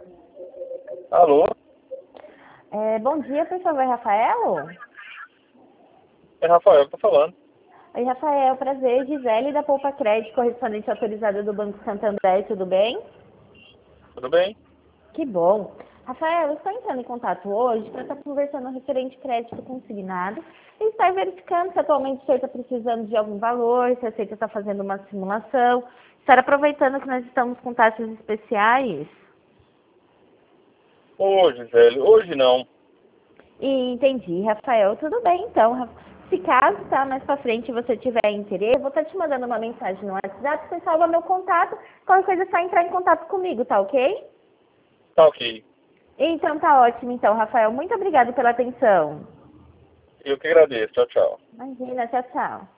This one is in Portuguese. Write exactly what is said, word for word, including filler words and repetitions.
Alô? É, bom dia, por favor, Rafael? É Rafael que tá falando. Oi, Rafael, prazer. Gisele da Poupa Crédito, correspondente autorizada do Banco Santander, tudo bem? Tudo bem? Que bom. Rafael, eu estou entrando em contato hoje para estar conversando referente crédito consignado e estar verificando se atualmente o senhor está precisando de algum valor, se a Seita está fazendo uma simulação, estar aproveitando que nós estamos com taxas especiais. Hoje, velho. Hoje não. E entendi, Rafael. Tudo bem, então. Ra- Se caso, tá, mais pra frente você tiver interesse, eu vou estar te mandando uma mensagem no WhatsApp, você salva meu contato, qualquer coisa é só entrar em contato comigo, tá ok? Tá ok. Então tá ótimo, então, Rafael. Muito obrigada pela atenção. Eu que agradeço. Tchau, tchau. Imagina, tchau, tchau.